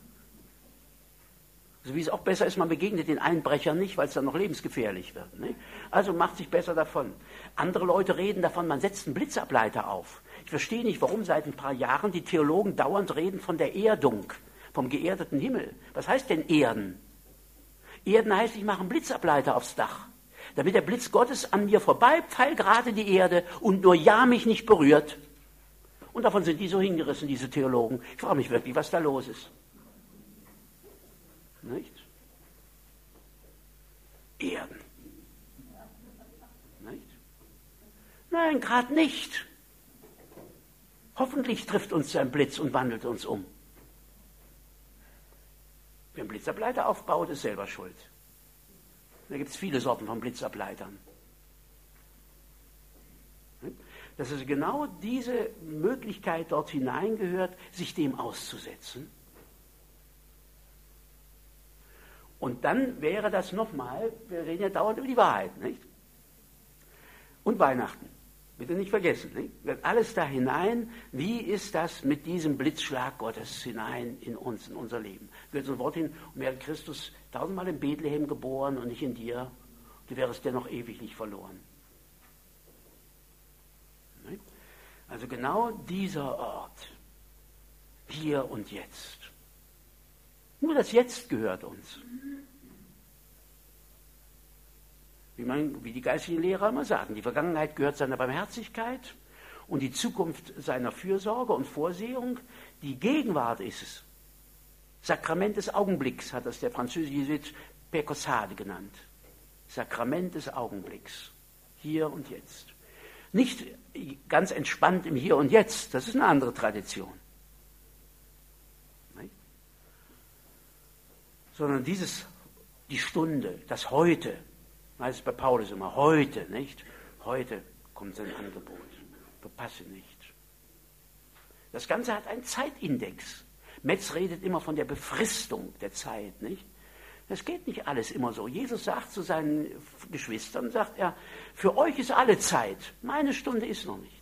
So wie es auch besser ist, man begegnet den Einbrechern nicht, weil es dann noch lebensgefährlich wird. Nicht? Also macht sich besser davon. Andere Leute reden davon, man setzt einen Blitzableiter auf. Ich verstehe nicht, warum seit ein paar Jahren die Theologen dauernd reden von der Erdung, vom geerdeten Himmel. Was heißt denn Erden? Erden heißt, ich mache einen Blitzableiter aufs Dach, damit der Blitz Gottes an mir vorbei pfeilt gerade die Erde und nur ja mich nicht berührt. Und davon sind die so hingerissen, diese Theologen. Ich frage mich wirklich, was da los ist. Nicht? Erden. Nicht? Nein, gerade nicht. Hoffentlich trifft uns ein Blitz und wandelt uns um. Wer einen Blitzableiter aufbaut, ist selber schuld. Da gibt es viele Sorten von Blitzableitern. Dass es genau diese Möglichkeit dort hineingehört, sich dem auszusetzen. Und dann wäre das nochmal, wir reden ja dauernd über die Wahrheit, nicht? Und Weihnachten, bitte nicht vergessen, nicht? Wird alles da hinein, wie ist das mit diesem Blitzschlag Gottes hinein in uns, in unser Leben? Wird so ein Wort hin, und wäre Christus tausendmal in Bethlehem geboren und nicht in dir, du wärst dennoch ewig nicht verloren. Nicht? Also genau dieser Ort, hier und jetzt. Nur das Jetzt gehört uns. Wie, man, wie die geistlichen Lehrer immer sagen, die Vergangenheit gehört seiner Barmherzigkeit und die Zukunft seiner Fürsorge und Vorsehung. Die Gegenwart ist es. Sakrament des Augenblicks hat das der französische Jesuit Pecosade genannt. Sakrament des Augenblicks. Hier und jetzt. Nicht ganz entspannt im Hier und Jetzt, das ist eine andere Tradition. Sondern dieses, die Stunde, das Heute, heißt es bei Paulus immer, heute, nicht? Heute kommt sein Angebot. Verpasse nicht. Das Ganze hat einen Zeitindex. Metz redet immer von der Befristung der Zeit, nicht? Das geht nicht alles immer so. Jesus sagt zu seinen Geschwistern, sagt er, für euch ist alle Zeit, meine Stunde ist noch nicht.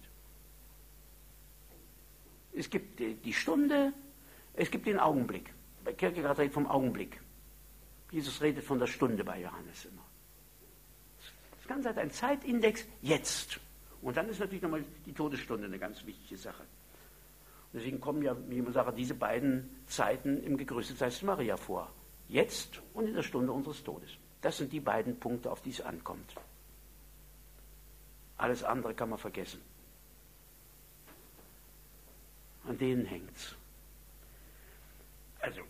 Es gibt die Stunde, es gibt den Augenblick. Bei Kierkegaard redet vom Augenblick. Jesus redet von der Stunde bei Johannes immer. Das Ganze hat einen Zeitindex jetzt. Und dann ist natürlich nochmal die Todesstunde eine ganz wichtige Sache. Deswegen kommen ja, wie man sagt, diese beiden Zeiten im Gegrüßet seist du Maria vor. Jetzt und in der Stunde unseres Todes. Das sind die beiden Punkte, auf die es ankommt. Alles andere kann man vergessen. An denen hängt's. Also,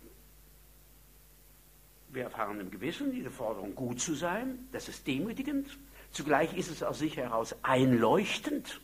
wir erfahren im Gewissen diese Forderung, gut zu sein. Das ist demütigend. Zugleich ist es aus sich heraus einleuchtend.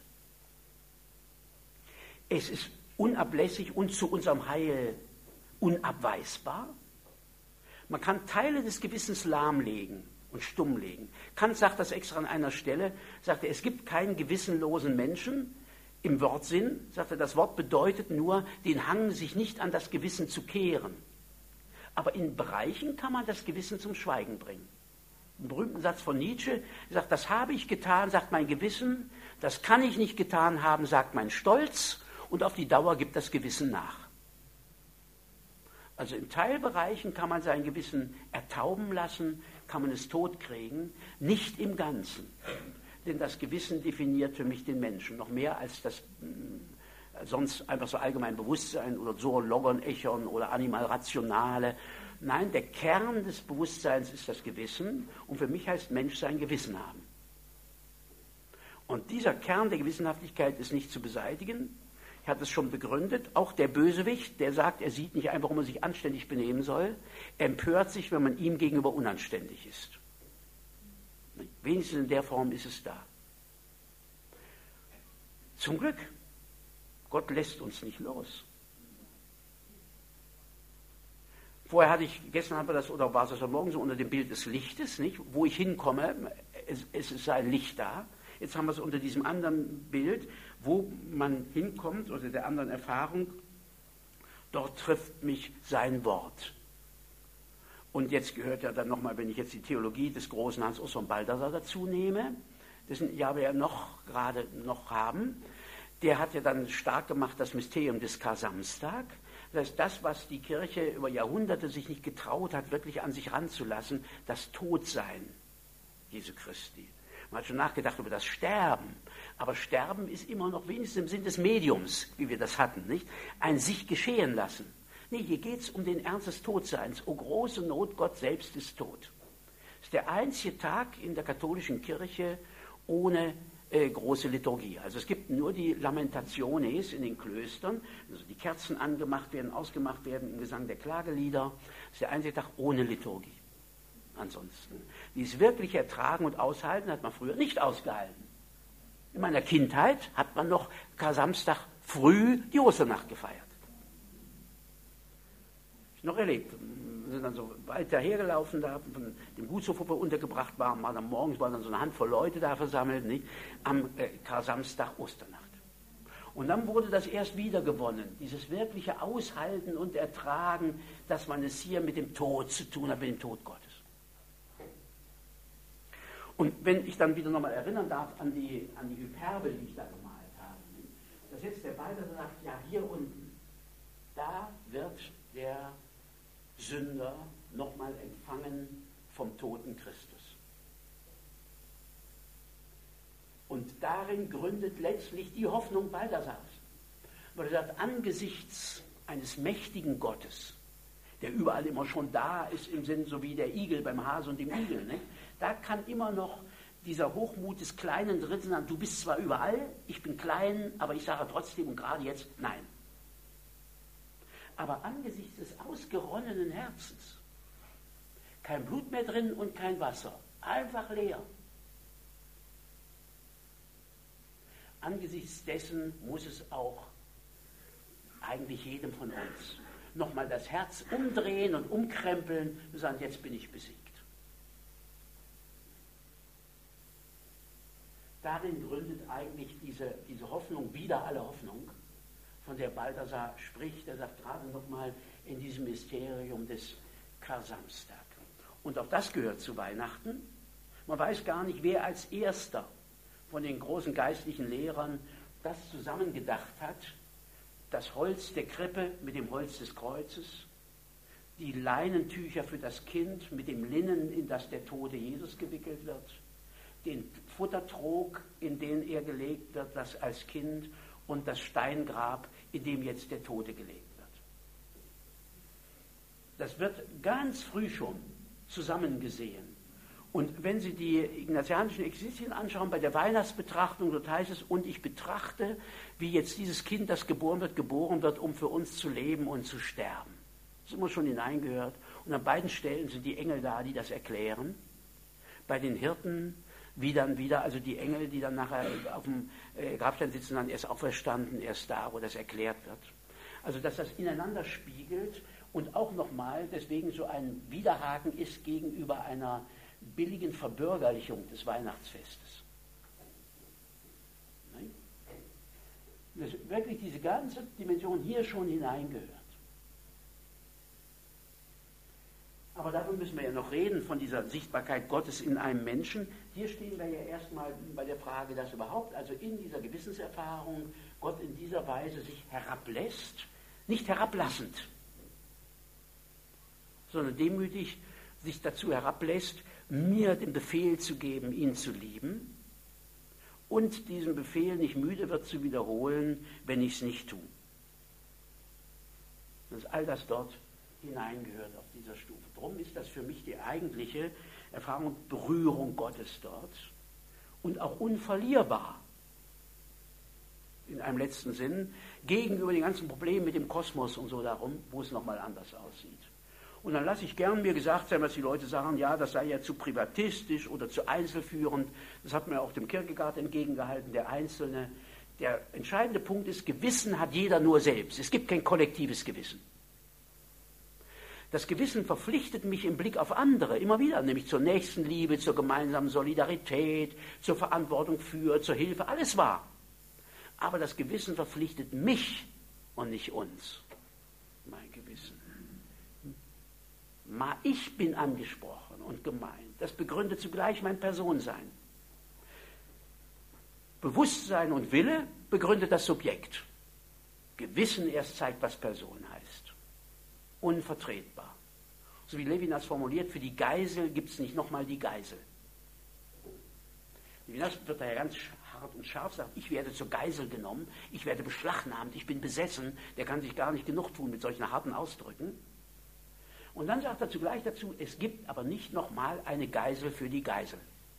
Es ist unablässig und zu unserem Heil unabweisbar. Man kann Teile des Gewissens lahmlegen und stummlegen. Kant sagt das extra an einer Stelle, sagt er, es gibt keinen gewissenlosen Menschen. Im Wortsinn, sagt er, das Wort bedeutet nur, den Hang, sich nicht an das Gewissen zu kehren. Aber in Bereichen kann man das Gewissen zum Schweigen bringen. Einen berühmten Satz von Nietzsche, er sagt, das habe ich getan, sagt mein Gewissen, das kann ich nicht getan haben, sagt mein Stolz, und auf die Dauer gibt das Gewissen nach. Also in Teilbereichen kann man sein Gewissen ertauben lassen, kann man es totkriegen, nicht im Ganzen. Denn das Gewissen definiert für mich den Menschen, noch mehr als das äh, sonst einfach so allgemein Bewusstsein oder so Logon, Echon oder Animal Rationale. Nein, der Kern des Bewusstseins ist das Gewissen und für mich heißt Menschsein Gewissen haben. Und dieser Kern der Gewissenhaftigkeit ist nicht zu beseitigen. ich hatte es schon begründet, auch der Bösewicht, der sagt, er sieht nicht ein, warum er sich anständig benehmen soll, empört sich, wenn man ihm gegenüber unanständig ist. Wenigstens in der Form ist es da. Zum Glück, Gott lässt uns nicht los. Vorher hatte ich, gestern haben wir das, oder war es das morgen so, unter dem Bild des Lichtes, nicht? Wo ich hinkomme, es, es ist ein Licht da. Jetzt haben wir es unter diesem anderen Bild, wo man hinkommt, oder der anderen Erfahrung, dort trifft mich sein Wort. Und jetzt gehört ja dann nochmal, wenn ich jetzt die Theologie des großen Hans-Urs von Balthasar dazu nehme, dessen ja wir ja noch gerade noch haben, der hat ja dann stark gemacht das Mysterium des Kar-Samstag. Das heißt, das, was die Kirche über Jahrhunderte sich nicht getraut hat, wirklich an sich ranzulassen, das Todsein Jesu Christi. Man hat schon nachgedacht über das Sterben, aber Sterben ist immer noch wenigstens im Sinn des Mediums, wie wir das hatten, nicht? Ein sich geschehen lassen. Nee, hier geht es um den Ernst des Todseins. O große Not, Gott selbst ist tot. Das ist der einzige Tag in der katholischen Kirche ohne äh, große Liturgie. Also es gibt nur die Lamentationes in den Klöstern, also die Kerzen angemacht werden, ausgemacht werden im Gesang der Klagelieder. Das ist der einzige Tag ohne Liturgie. Ansonsten, dieses wirkliche Ertragen und Aushalten hat man früher nicht ausgehalten. In meiner Kindheit hat man noch Kar-Samstag früh die Osternacht gefeiert. Ich noch erlebt. Wir sind dann so weit dahergelaufen, da von dem Gutshof, wo wir untergebracht waren, war dann morgens war dann so eine Handvoll Leute da versammelt, nicht? Am äh, Kar-Samstag Osternacht. Und dann wurde das erst wieder gewonnen, dieses wirkliche Aushalten und Ertragen, dass man es hier mit dem Tod zu tun hat, mit dem Tod Gottes. Und wenn ich dann wieder nochmal erinnern darf an die, an die Hyperbel, die ich da gemalt habe, dass jetzt der Balthasar sagt, ja hier unten, da wird der Sünder nochmal empfangen vom toten Christus. Und darin gründet letztlich die Hoffnung Balthasars. Weil er sagt, angesichts eines mächtigen Gottes, der überall immer schon da ist, im Sinn so wie der Igel beim Hase und dem Igel, nicht? Da kann immer noch dieser Hochmut des kleinen Dritten sagen, du bist zwar überall, ich bin klein, aber ich sage trotzdem und gerade jetzt, nein. Aber angesichts des ausgeronnenen Herzens, kein Blut mehr drin und kein Wasser, einfach leer. Angesichts dessen muss es auch eigentlich jedem von uns nochmal das Herz umdrehen und umkrempeln und sagen, jetzt bin ich besiegt. Darin gründet eigentlich diese, diese Hoffnung, wieder alle Hoffnung, von der Balthasar spricht. Er sagt gerade nochmal in diesem Mysterium des Kar-Samstag. Und auch das gehört zu Weihnachten. Man weiß gar nicht, wer als erster von den großen geistlichen Lehrern das zusammengedacht hat. Das Holz der Krippe mit dem Holz des Kreuzes, die Leinentücher für das Kind mit dem Linnen, in das der tote Jesus gewickelt wird, den Futtertrog, in den er gelegt wird, das als Kind, und das Steingrab, in dem jetzt der Tote gelegt wird. Das wird ganz früh schon zusammengesehen. Und wenn Sie die ignatianischen Exerzitien anschauen, bei der Weihnachtsbetrachtung, dort heißt es, und ich betrachte, wie jetzt dieses Kind, das geboren wird, geboren wird, um für uns zu leben und zu sterben. Das ist immer schon hineingehört. Und an beiden Stellen sind die Engel da, die das erklären. Bei den Hirten, wie dann wieder, also die Engel, die dann nachher auf dem Grabstein sitzen, dann erst auferstanden, erst da, wo das erklärt wird. Also, dass das ineinander spiegelt und auch nochmal deswegen so ein Widerhaken ist gegenüber einer billigen Verbürgerlichung des Weihnachtsfestes. Nein? Dass wirklich diese ganze Dimension hier schon hineingehört. Aber davon müssen wir ja noch reden, von dieser Sichtbarkeit Gottes in einem Menschen. Hier stehen wir ja erstmal bei der Frage, dass überhaupt, also in dieser Gewissenserfahrung, Gott in dieser Weise sich herablässt, nicht herablassend, sondern demütig sich dazu herablässt, mir den Befehl zu geben, ihn zu lieben und diesen Befehl nicht müde wird zu wiederholen, wenn ich es nicht tue. Dass all das dort hineingehört auf dieser Stufe. Darum ist das für mich die eigentliche Erfahrung und Berührung Gottes dort und auch unverlierbar. in einem letzten Sinn, gegenüber den ganzen Problemen mit dem Kosmos und so darum, wo es nochmal anders aussieht. Und dann lasse ich gern mir gesagt sein, was die Leute sagen, ja, das sei ja zu privatistisch oder zu einzelführend. Das hat mir auch dem Kierkegaard entgegengehalten, der Einzelne. Der entscheidende Punkt ist, Gewissen hat jeder nur selbst. Es gibt kein kollektives Gewissen. Das Gewissen verpflichtet mich im Blick auf andere immer wieder, nämlich zur Nächstenliebe, zur gemeinsamen Solidarität, zur Verantwortung für, zur Hilfe, alles wahr. Aber das Gewissen verpflichtet mich und nicht uns. Mein Gewissen. Ich bin angesprochen und gemeint. Das begründet zugleich mein Personsein. Bewusstsein und Wille begründet das Subjekt. Gewissen erst zeigt, was Person heißt. Unvertretbar. So wie Levinas formuliert, für die Geisel gibt es nicht nochmal die Geisel. Levinas wird daher ganz hart und scharf sagen, ich werde zur Geisel genommen, ich werde beschlagnahmt, ich bin besessen. Der kann sich gar nicht genug tun mit solchen harten Ausdrücken. Und dann sagt er zugleich dazu, es gibt aber nicht nochmal eine Geisel für die Geisel.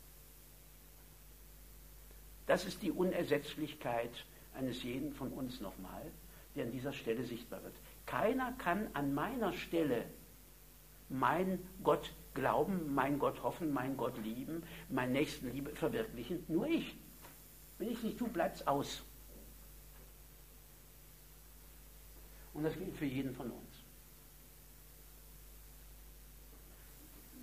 Das ist die Unersetzlichkeit eines jeden von uns nochmal, der an dieser Stelle sichtbar wird. Keiner kann an meiner Stelle mein Gott glauben, mein Gott hoffen, mein Gott lieben, mein Nächstenliebe verwirklichen, nur ich. Wenn ich es nicht tue, bleibt es aus. Und das gilt für jeden von uns.